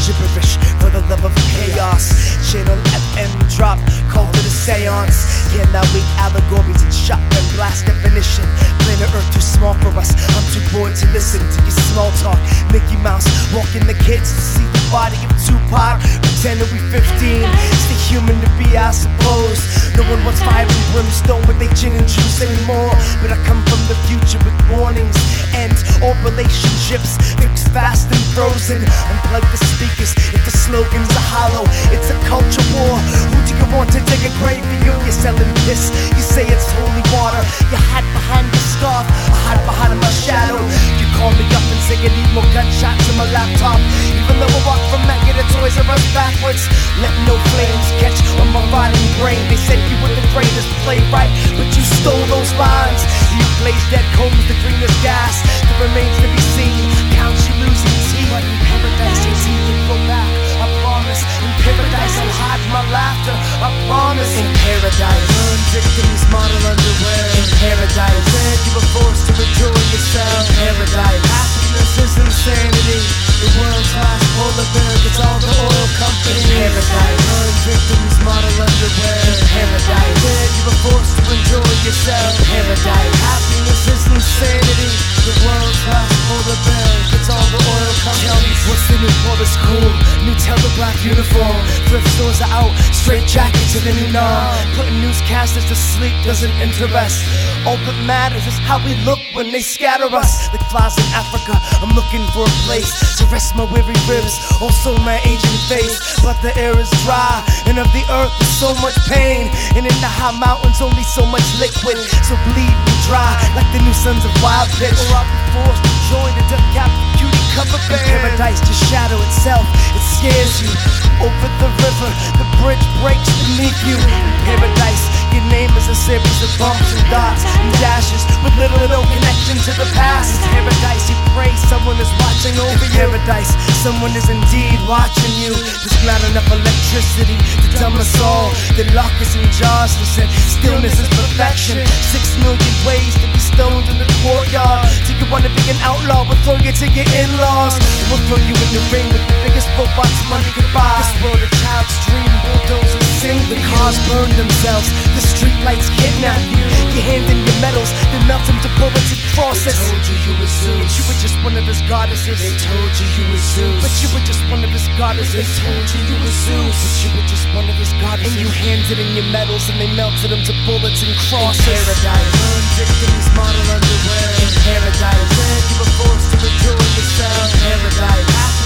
gibberish for the love of chaos. Channel FM drop, call to the seance. Yeah, now weak allegories and shotgun blast definition. Planet Earth too small for us, I'm too bored to listen to your small talk. Mickey Mouse walking the kids to see the body of Tupac. Pretending we 15, stay human to be, I suppose. No one wants fire and brimstone with they gin and juice anymore. But I come from the future with warnings. End all relationships, fixed fast and frozen. Unplug the speakers if the slogans are hollow. It's a culture war. Who do you want to dig a grave for you? You're selling piss, you say it's holy water. You hide behind the scarf, I hide behind my shadow. You call me up and say you need more gunshots in my laptop. Even though I walk from Mecca to Toys R Us backwards, let no flames catch on my rotting brain. They said you were the greatest playwright, but you stole those lines. You blaze dead combs, the greenest gas that remains to be seen. Counts you losing teeth, but in paradise your teeth will grow back. I promise. In paradise I'll hide my laughter. I promise. In paradise, burn victims, model underwear. In paradise, then you were forced to enjoy yourself. In paradise, happiness is insanity. The world's last polar bear gets all the oil companies. In paradise, burn victims, model underwear. In paradise, then you were forced to enjoy yourself. In paradise, happiness is insanity. The world's last polar bear gets all the oil companies. What's the new for the school? New telegraph uniform. Thrift stores are out, straight jackets in the new norm. Putting newscasters to sleep doesn't interest. All that matters is how we look when they scatter us. Like flies in Africa, I'm looking for a place to rest my weary ribs, also my aging face. But the air is dry, and of the earth there's so much pain. And in the high mountains only so much liquid. So bleed me dry like the new sons of Wild Pitch. Or I'll be forced to join the duck cap cutie cover band. Paradise just shadow itself, it scares you. Over the river, the bridge breaks beneath you. In paradise, your name is a series of bumps and dots and dashes with little or no connection to the past. In paradise, you pray someone is watching over you. In paradise, someone is indeed watching you. There's not enough electricity to dumb us all. They lock us in jars and said stillness is perfection. 6 million ways to be stoned in the courtyard. Do you wanna be an outlaw? We'll throw you to your in-laws. We'll throw you in the ring with the biggest robots money could buy. This world a child's dream, bulldozers sing. The cars burn themselves, the street lights kidnap you. Your hand in your medals, they melt them to bullets and crosses. They told you you were Zeus, but you were just one of his goddesses. They told you you were Zeus, but you were just one of his goddesses. They told you you were Zeus, but you were just one of his goddesses. And you handed in your medals and they melted them to bullets and crosses. In paradise, burn victims, model underwear. In paradise, then you were forced to enjoy yourself. In paradise,